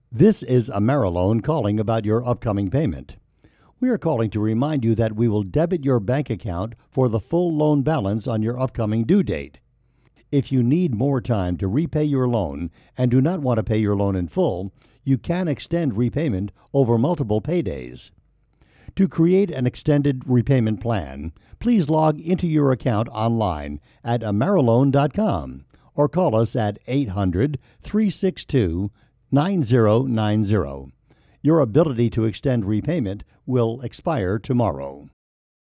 This is Ameriloan calling about your upcoming payment. We are calling to remind you that we will debit your bank account for the full loan balance on your upcoming due date. If you need more time to repay your loan and do not want to pay your loan in full, you can extend repayment over multiple paydays. To create an extended repayment plan, please log into your account online at ameriloan.com or call us at 800-362-9090. Your ability to extend repayment will expire tomorrow.